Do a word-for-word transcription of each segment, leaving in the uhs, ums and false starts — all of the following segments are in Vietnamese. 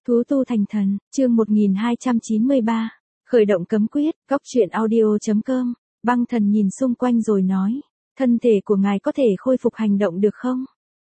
Thú tu thành thần, chương một nghìn hai trăm chín mươi ba. Khởi động cấm quyết, góc truyện audio.com. Băng thần nhìn xung quanh rồi nói, thân thể của ngài có thể khôi phục hành động được không?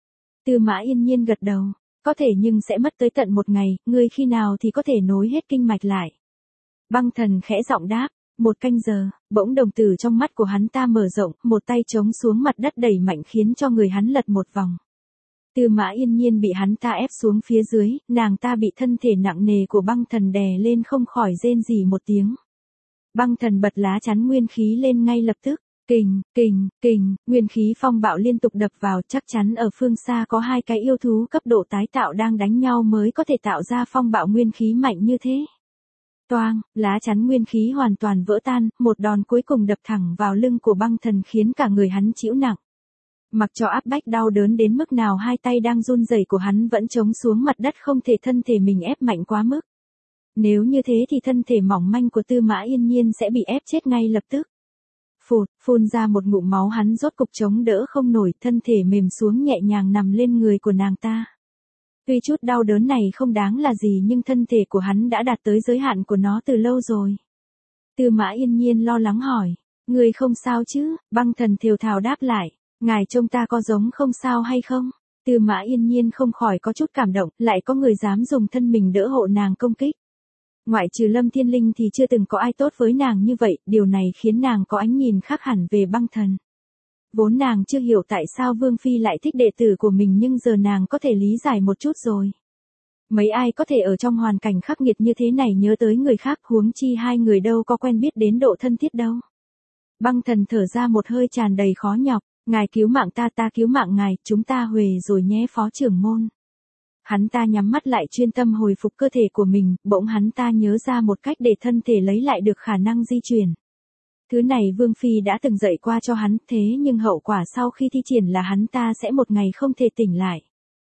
Tư Mã Yên Nhiên gật đầu, có thể nhưng sẽ mất tới tận một ngày, ngươi khi nào thì có thể nối hết kinh mạch lại? Băng thần khẽ giọng đáp, một canh giờ. Bỗng đồng tử trong mắt của hắn ta mở rộng, một tay chống xuống mặt đất đẩy mạnh khiến cho người hắn lật một vòng. Tư Mã Yên Nhiên bị hắn ta ép xuống phía dưới, nàng ta bị thân thể nặng nề của băng thần đè lên không khỏi rên rỉ một tiếng. Băng thần bật lá chắn nguyên khí lên ngay lập tức, kình, kình, kình, nguyên khí phong bạo liên tục đập vào, chắc chắn ở phương xa có hai cái yêu thú cấp độ tái tạo đang đánh nhau mới có thể tạo ra phong bạo nguyên khí mạnh như thế. Toang, lá chắn nguyên khí hoàn toàn vỡ tan, một đòn cuối cùng đập thẳng vào lưng của băng thần khiến cả người hắn chịu nặng. Mặc cho áp bách đau đớn đến mức nào hai tay đang run rẩy của hắn vẫn chống xuống mặt đất không thể thân thể mình ép mạnh quá mức. Nếu như thế thì thân thể mỏng manh của Tư Mã Yên Nhiên sẽ bị ép chết ngay lập tức. Phụt, phun ra một ngụm máu hắn rốt cục chống đỡ không nổi, thân thể mềm xuống nhẹ nhàng nằm lên người của nàng ta. Tuy chút đau đớn này không đáng là gì nhưng thân thể của hắn đã đạt tới giới hạn của nó từ lâu rồi. Tư Mã Yên Nhiên lo lắng hỏi, người không sao chứ? Băng thần thều thào đáp lại, ngài trông ta có giống không sao hay không? Tư Mã Yên Nhiên không khỏi có chút cảm động, lại có người dám dùng thân mình đỡ hộ nàng công kích. Ngoại trừ Lâm Thiên Linh thì chưa từng có ai tốt với nàng như vậy, điều này khiến nàng có ánh nhìn khác hẳn về băng thần. Vốn nàng chưa hiểu tại sao Vương Phi lại thích đệ tử của mình nhưng giờ nàng có thể lý giải một chút rồi. Mấy ai có thể ở trong hoàn cảnh khắc nghiệt như thế này nhớ tới người khác, huống chi hai người đâu có quen biết đến độ thân thiết đâu. Băng thần thở ra một hơi tràn đầy khó nhọc, ngài cứu mạng ta ta cứu mạng ngài, chúng ta huề rồi nhé phó trưởng môn. Hắn ta nhắm mắt lại chuyên tâm hồi phục cơ thể của mình, bỗng hắn ta nhớ ra một cách để thân thể lấy lại được khả năng di chuyển. Thứ này Vương Phi đã từng dạy qua cho hắn, thế nhưng hậu quả sau khi thi triển là hắn ta sẽ một ngày không thể tỉnh lại.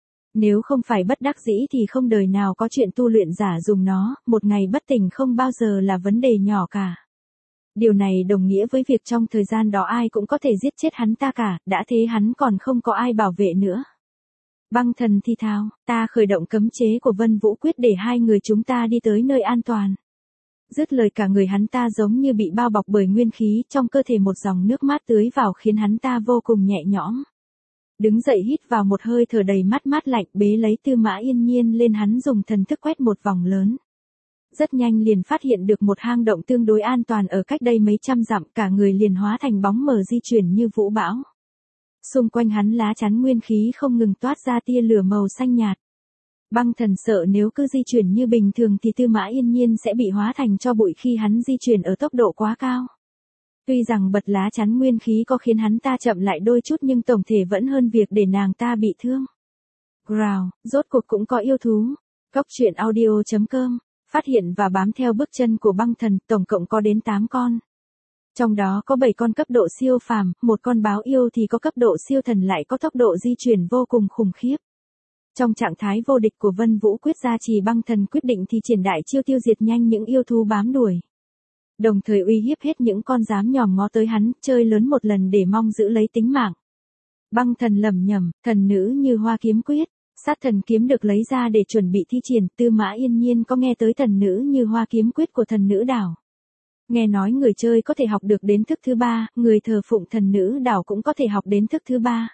Nếu không phải bất đắc dĩ thì không đời nào có chuyện tu luyện giả dùng nó, một ngày bất tỉnh không bao giờ là vấn đề nhỏ cả. Điều này đồng nghĩa với việc trong thời gian đó ai cũng có thể giết chết hắn ta cả, đã thế hắn còn không có ai bảo vệ nữa. Băng thần thi thào, ta khởi động cấm chế của Vân Vũ Quyết để hai người chúng ta đi tới nơi an toàn. Dứt lời cả người hắn ta giống như bị bao bọc bởi nguyên khí, trong cơ thể một dòng nước mát tưới vào khiến hắn ta vô cùng nhẹ nhõm. Đứng dậy hít vào một hơi thở đầy mát mát lạnh, bế lấy Tư Mã Yên Nhiên lên, hắn dùng thần thức quét một vòng lớn. Rất nhanh liền phát hiện được một hang động tương đối an toàn ở cách đây mấy trăm dặm, cả người liền hóa thành bóng mờ di chuyển như vũ bão. Xung quanh hắn lá chắn nguyên khí không ngừng toát ra tia lửa màu xanh nhạt. Băng thần sợ nếu cứ di chuyển như bình thường thì Tư Mã Yên Nhiên sẽ bị hóa thành tro bụi khi hắn di chuyển ở tốc độ quá cao. Tuy rằng bật lá chắn nguyên khí có khiến hắn ta chậm lại đôi chút nhưng tổng thể vẫn hơn việc để nàng ta bị thương. Growl, rốt cuộc cũng có yêu thú. Góc truyện audio.com, phát hiện và bám theo bước chân của băng thần, tổng cộng có đến tám con. Trong đó có bảy con cấp độ siêu phàm, một con báo yêu thì có cấp độ siêu thần lại có tốc độ di chuyển vô cùng khủng khiếp. Trong trạng thái vô địch của Vân Vũ Quyết gia trì, băng thần quyết định thì triển đại chiêu tiêu diệt nhanh những yêu thú bám đuổi. Đồng thời uy hiếp hết những con dám nhòm ngó tới hắn, chơi lớn một lần để mong giữ lấy tính mạng. Băng thần lẩm nhẩm, thần nữ như hoa kiếm quyết, sát thần kiếm được lấy ra để chuẩn bị thi triển. Tư Mã Yên Nhiên có nghe tới thần nữ như hoa kiếm quyết của thần nữ đảo. Nghe nói người chơi có thể học được đến thức thứ ba, người thờ phụng thần nữ đảo cũng có thể học đến thức thứ ba.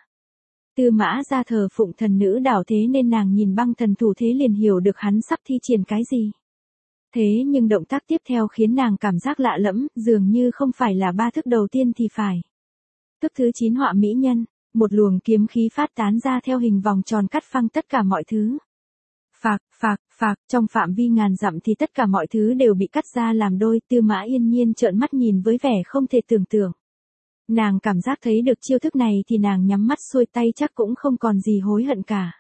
Tư Mã ra thờ phụng thần nữ đảo, thế nên nàng nhìn băng thần thủ thế liền hiểu được hắn sắp thi triển cái gì. Thế nhưng động tác tiếp theo khiến nàng cảm giác lạ lẫm, dường như không phải là ba thức đầu tiên thì phải. Thức thứ chín họa mỹ nhân, một luồng kiếm khí phát tán ra theo hình vòng tròn cắt phăng tất cả mọi thứ. Phạc, phạc, phạc, trong phạm vi ngàn dặm thì tất cả mọi thứ đều bị cắt ra làm đôi. Tư Mã Yên Nhiên trợn mắt nhìn với vẻ không thể tưởng tượng. Nàng cảm giác thấy được chiêu thức này thì nàng nhắm mắt xuôi tay chắc cũng không còn gì hối hận cả.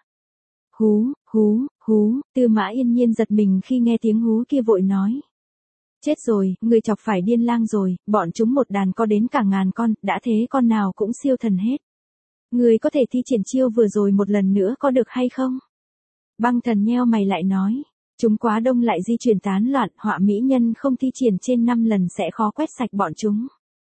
Hú, hú, hú, Tư Mã Yên Nhiên giật mình khi nghe tiếng hú kia vội nói. Chết rồi, người chọc phải điên lang rồi, bọn chúng một đàn có đến cả ngàn con, đã thế con nào cũng siêu thần hết. Người có thể thi triển chiêu vừa rồi một lần nữa có được hay không? Băng thần nheo mày lại nói. Chúng quá đông lại di chuyển tán loạn, họa mỹ nhân không thi triển trên năm lần sẽ khó quét sạch bọn chúng.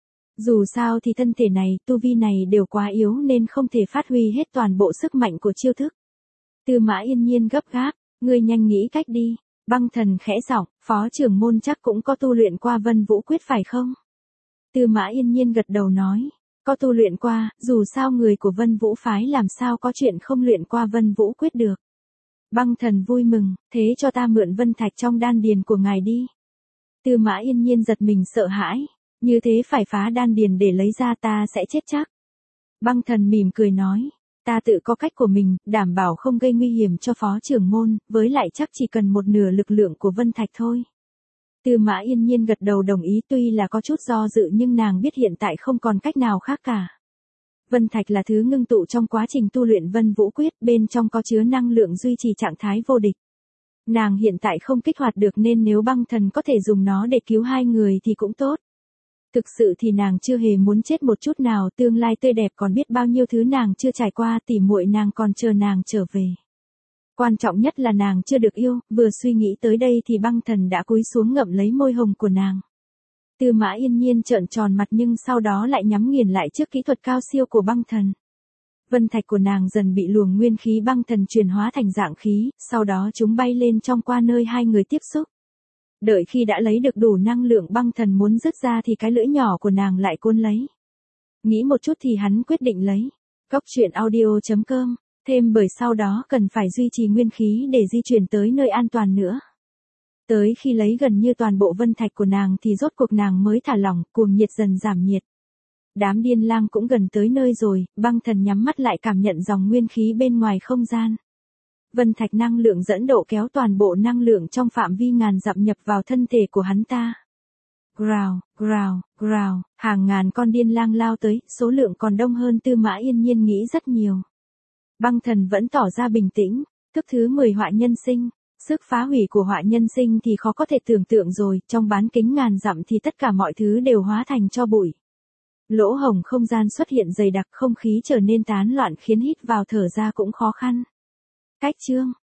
Dù sao thì thân thể này, tu vi này đều quá yếu nên không thể phát huy hết toàn bộ sức mạnh của chiêu thức. Tư Mã Yên Nhiên gấp gáp, ngươi nhanh nghĩ cách đi. Băng Thần khẽ giọng, phó trưởng môn chắc cũng có tu luyện qua Vân Vũ Quyết phải không? Tư Mã Yên Nhiên gật đầu nói, có tu luyện qua, dù sao người của Vân Vũ phái làm sao có chuyện không luyện qua Vân Vũ Quyết được. Băng Thần vui mừng, thế cho ta mượn vân thạch trong đan điền của ngài đi. Tư Mã Yên Nhiên giật mình sợ hãi, như thế phải phá đan điền để lấy ra ta sẽ chết chắc. Băng Thần mỉm cười nói, ta tự có cách của mình, đảm bảo không gây nguy hiểm cho phó trưởng môn, với lại chắc chỉ cần một nửa lực lượng của vân thạch thôi. Tư Mã Yên Nhiên gật đầu đồng ý, tuy là có chút do dự nhưng nàng biết hiện tại không còn cách nào khác cả. Vân thạch là thứ ngưng tụ trong quá trình tu luyện Vân Vũ Quyết, bên trong có chứa năng lượng duy trì trạng thái vô địch. Nàng hiện tại không kích hoạt được nên nếu Băng Thần có thể dùng nó để cứu hai người thì cũng tốt. Thực sự thì nàng chưa hề muốn chết một chút nào, tương lai tươi đẹp còn biết bao nhiêu thứ nàng chưa trải qua, tỉ muội nàng còn chờ nàng trở về. Quan trọng nhất là nàng chưa được yêu, vừa suy nghĩ tới đây thì Băng Thần đã cúi xuống ngậm lấy môi hồng của nàng. Tư Mã Yên Nhiên trợn tròn mặt nhưng sau đó lại nhắm nghiền lại trước kỹ thuật cao siêu của Băng Thần. Vân thạch của nàng dần bị luồng nguyên khí Băng Thần chuyển hóa thành dạng khí, sau đó chúng bay lên trong qua nơi hai người tiếp xúc. Đợi khi đã lấy được đủ năng lượng, Băng Thần muốn rứt ra thì cái lưỡi nhỏ của nàng lại cuốn lấy. Nghĩ một chút thì hắn quyết định lấy. Cốc truyện audio chấm com, thêm bởi sau đó cần phải duy trì nguyên khí để di chuyển tới nơi an toàn nữa. Tới khi lấy gần như toàn bộ vân thạch của nàng thì rốt cuộc nàng mới thả lỏng, cuồng nhiệt dần giảm nhiệt. Đám điên lang cũng gần tới nơi rồi, Băng Thần nhắm mắt lại cảm nhận dòng nguyên khí bên ngoài không gian. Vân thạch năng lượng dẫn độ kéo toàn bộ năng lượng trong phạm vi ngàn dặm nhập vào thân thể của hắn ta. Growl, growl, growl, hàng ngàn con điên lang lao tới, số lượng còn đông hơn Tư Mã Yên Nhiên nghĩ rất nhiều. Băng Thần vẫn tỏ ra bình tĩnh, thức thứ mười họa nhân sinh. Sức phá hủy của họa nhân sinh thì khó có thể tưởng tượng rồi, trong bán kính ngàn dặm thì tất cả mọi thứ đều hóa thành tro bụi. Lỗ hổng không gian xuất hiện dày đặc, không khí trở nên tán loạn khiến hít vào thở ra cũng khó khăn. Cách chương